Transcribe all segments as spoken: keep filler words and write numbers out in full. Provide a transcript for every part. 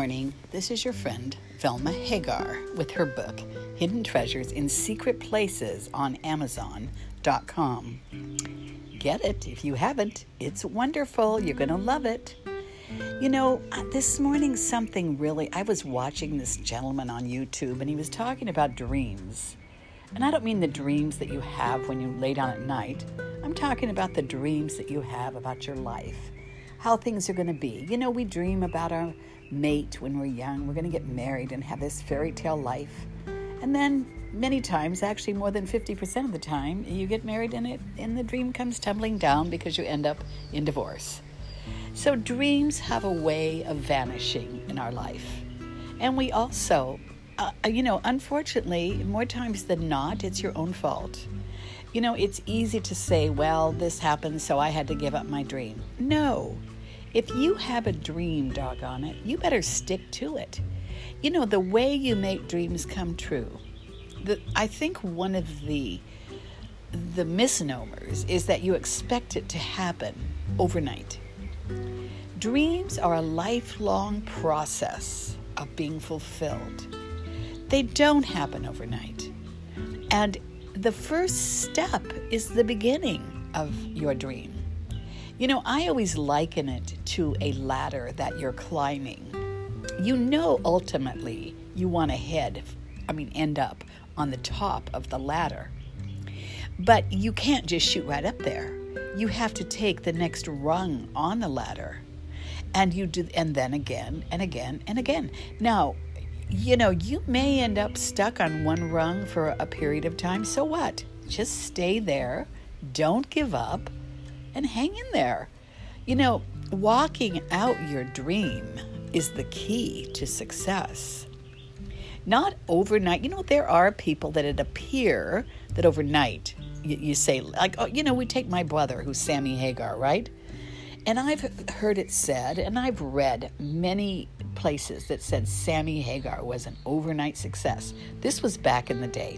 morning. This is your friend, Velma Hagar, with her book, Hidden Treasures in Secret Places on Amazon dot com. Get it if you haven't. It's wonderful. You're going to love it. You know, this morning something really, I was watching this gentleman on YouTube and he was talking about dreams. And I don't mean the dreams that you have when you lay down at night. I'm talking about the dreams that you have about your life, how things are going to be. You know, we dream about our mate when we're young. We're going to get married and have this fairy tale life. And then many times, actually more than fifty percent of the time, you get married and it and the dream comes tumbling down because you end up in divorce. So dreams have a way of vanishing in our life. And we also, uh, you know, unfortunately, more times than not, it's your own fault. You know, it's easy to say, well, this happened, so I had to give up my dream. No. If you have a dream, doggone it, you better stick to it. You know, the way you make dreams come true, the, I think one of the the misnomers is that you expect it to happen overnight. Dreams are a lifelong process of being fulfilled. They don't happen overnight. And the first step is the beginning of your dream. You know, I always liken it to a ladder that you're climbing. You know, ultimately, you want to head, I mean, end up on the top of the ladder. But you can't just shoot right up there. You have to take the next rung on the ladder. And you do, and then again, and again, and again. Now, you know, you may end up stuck on one rung for a period of time. So what? Just stay there. Don't give up. And hang in there. You know, walking out your dream is the key to success. Not overnight. You know, there are people that it appear that overnight, you, you say, like, oh, you know, we take my brother, who's Sammy Hagar, right? And I've heard it said, and I've read many places that said Sammy Hagar was an overnight success. This was back in the day.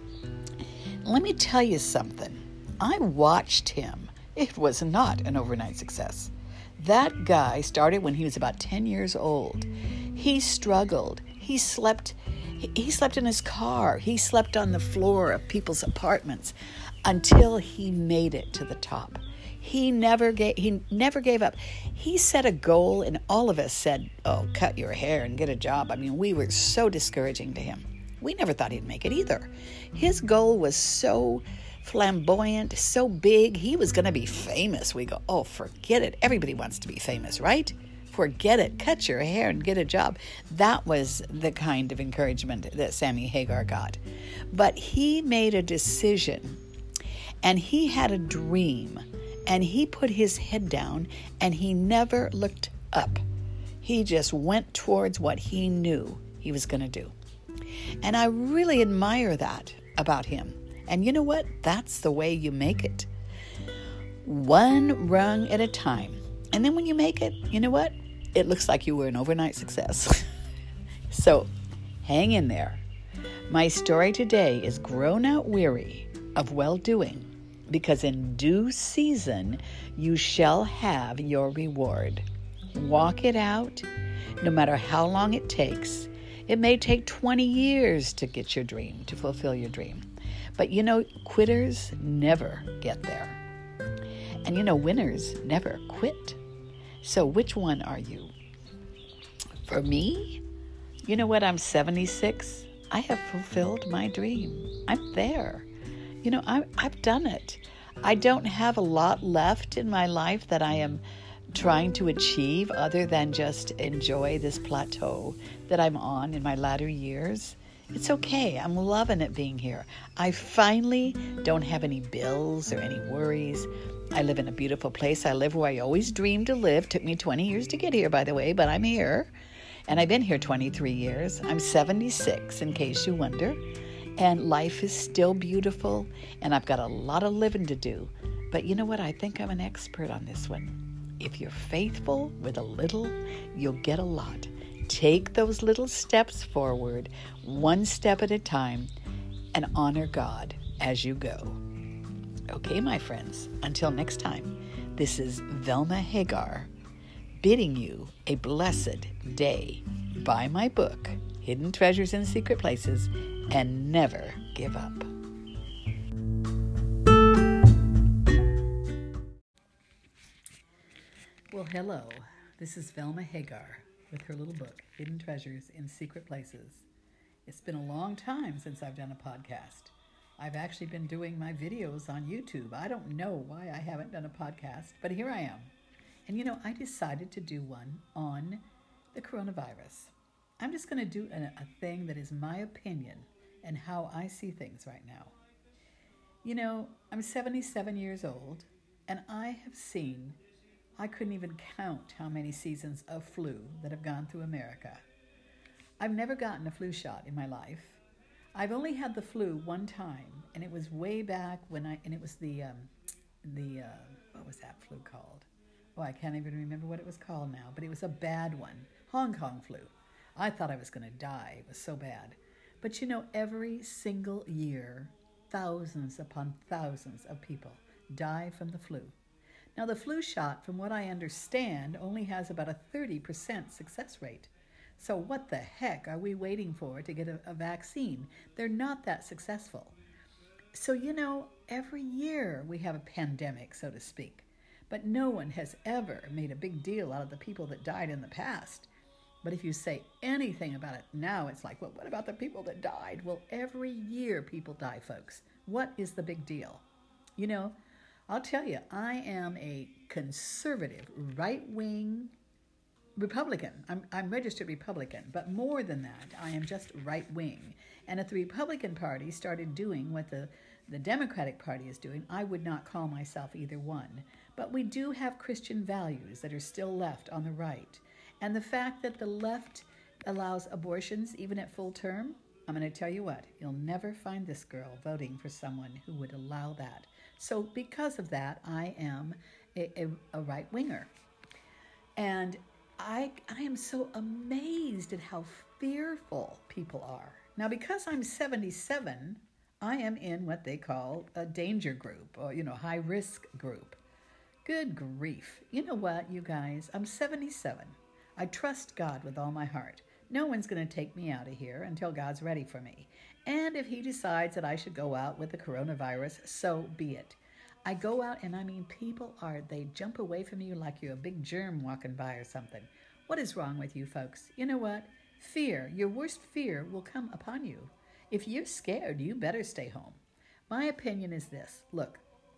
Let me tell you something. I watched him. It was not an overnight success. That guy started when he was about ten years old. He struggled. He slept he slept in his car. He slept on the floor of people's apartments until he made it to the top. He never gave he never gave up. He set a goal and all of us said, "Oh, cut your hair and get a job." I mean, we were so discouraging to him. We never thought he'd make it either. His goal was so flamboyant, so big, he was going to be famous. We go, oh, forget it. Everybody wants to be famous, right? Forget it. Cut your hair and get a job. That was the kind of encouragement that Sammy Hagar got. But he made a decision, and he had a dream, and he put his head down, and he never looked up. He just went towards what he knew he was going to do. And I really admire that about him. And you know what? That's the way you make it. One rung at a time. And then when you make it, you know what? It looks like you were an overnight success. So hang in there. My story today is Grown Out Weary of Well-Doing, because in due season you shall have your reward. Walk it out, no matter how long it takes. It may take twenty years to get your dream, to fulfill your dream. But you know, quitters never get there. And you know, winners never quit. So which one are you? For me, you know what? I'm seventy-six. I have fulfilled my dream. I'm there. You know, I, I've done it. I don't have a lot left in my life that I am trying to achieve other than just enjoy this plateau that I'm on in my latter years. It's okay. I'm loving it being here. I finally don't have any bills or any worries. I live in a beautiful place. I live where I always dreamed to live. Took me twenty years to get here, by the way, but I'm here. And I've been here twenty-three years. I'm seventy-six, in case you wonder. And life is still beautiful, and I've got a lot of living to do. But you know what? I think I'm an expert on this one. If you're faithful with a little, you'll get a lot. Take those little steps forward, one step at a time, and honor God as you go. Okay, my friends, until next time, this is Velma Hagar. bidding you a blessed day. Buy my book, Hidden Treasures in Secret Places, and never give up. Well, hello. This is Velma Hagar with her little book, Hidden Treasures in Secret Places. It's been a long time since I've done a podcast. I've actually been doing my videos on YouTube. I don't know why I haven't done a podcast, but here I am. And you know, I decided to do one on the coronavirus. I'm just going to do a, a thing that is my opinion and how I see things right now. You know, I'm seventy-seven years old, and I have seen, I couldn't even count how many seasons of flu that have gone through America. I've never gotten a flu shot in my life. I've only had the flu one time, and it was way back when I, and it was the, um, the uh, what was that flu called? Oh, I can't even remember what it was called now, but it was a bad one, Hong Kong flu. I thought I was going to die. It was so bad. But you know, every single year, thousands upon thousands of people die from the flu. Now, the flu shot, from what I understand, only has about a thirty percent success rate. So what the heck are we waiting for to get a, a vaccine? They're not that successful. So, you know, every year we have a pandemic, so to speak. But no one has ever made a big deal out of the people that died in the past. But if you say anything about it now, it's like, well, what about the people that died? Well, every year people die, folks. What is the big deal? You know, I'll tell you, I am a conservative, right-wing Republican. I'm, I'm registered Republican, but more than that, I am just right-wing. And if the Republican Party started doing what the, the Democratic Party is doing, I would not call myself either one. But we do have Christian values that are still left on the right. And the fact that the left allows abortions even at full term, I'm going to tell you what, you'll never find this girl voting for someone who would allow that. So because of that, I am a, a, a right-winger. And I, I am so amazed at how fearful people are. Now, because I'm seventy-seven, I am in what they call a danger group, or, you know, high-risk group. Good grief. You know what, you guys? I'm seventy-seven. I trust God with all my heart. No one's going to take me out of here until God's ready for me. And if he decides that I should go out with the coronavirus, so be it. I go out and I mean, people are, they jump away from you like you're a big germ walking by or something. What is wrong with you folks? You know what? Fear, your worst fear will come upon you. If you're scared, you better stay home. My opinion is this. Look,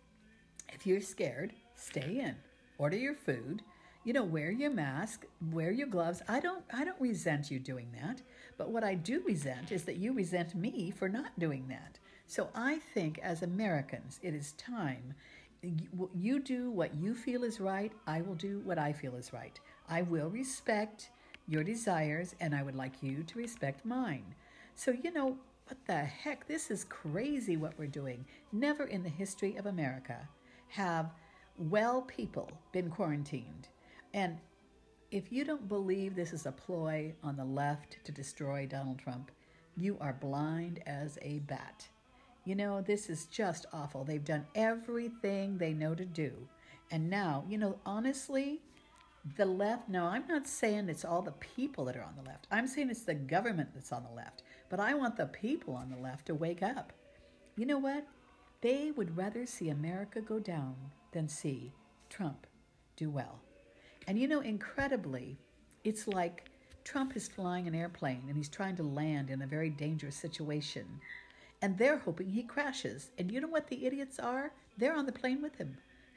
if you're scared, stay in. Order your food. You know, wear your mask, wear your gloves. I don't I don't resent you doing that. But what I do resent is that you resent me for not doing that. So I think as Americans, it is time. You do what you feel is right. I will do what I feel is right. I will respect your desires, and I would like you to respect mine. So, you know, what the heck? This is crazy what we're doing. Never in the history of America have well people been quarantined. And if you don't believe this is a ploy on the left to destroy Donald Trump, you are blind as a bat. You know, this is just awful. They've done everything they know to do. And now, you know, honestly, the left, no, I'm not saying it's all the people that are on the left. I'm saying it's the government that's on the left. But I want the people on the left to wake up. You know what? They would rather see America go down than see Trump do well. And you know, incredibly, it's like Trump is flying an airplane and he's trying to land in a very dangerous situation. And they're hoping he crashes. And you know what the idiots are? They're on the plane with him.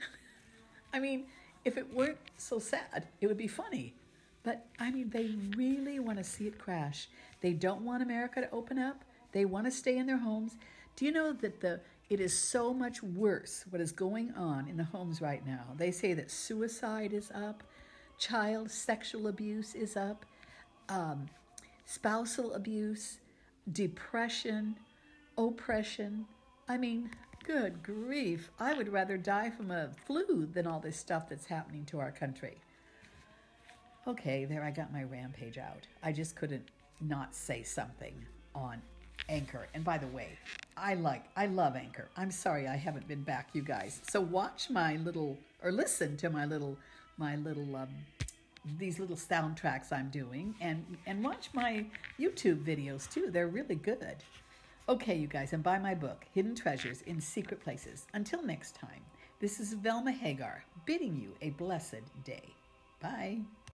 I mean, if it weren't so sad, it would be funny. But, I mean, they really want to see it crash. They don't want America to open up. They want to stay in their homes. Do you know that the it is so much worse what is going on in the homes right now? They say that suicide is up, child sexual abuse is up, um, spousal abuse, depression, oppression. I mean, good grief. I would rather die from a flu than all this stuff that's happening to our country. Okay, there I got my rampage out. I just couldn't not say something on Anchor. And by the way, I like, I love Anchor. I'm sorry I haven't been back, you guys. So watch my little, or listen to my little, my little um, these little soundtracks I'm doing, and, and watch my YouTube videos too. They're really good. Okay, you guys, and buy my book, Hidden Treasures in Secret Places. Until next time, this is Velma Hagar bidding you a blessed day. Bye.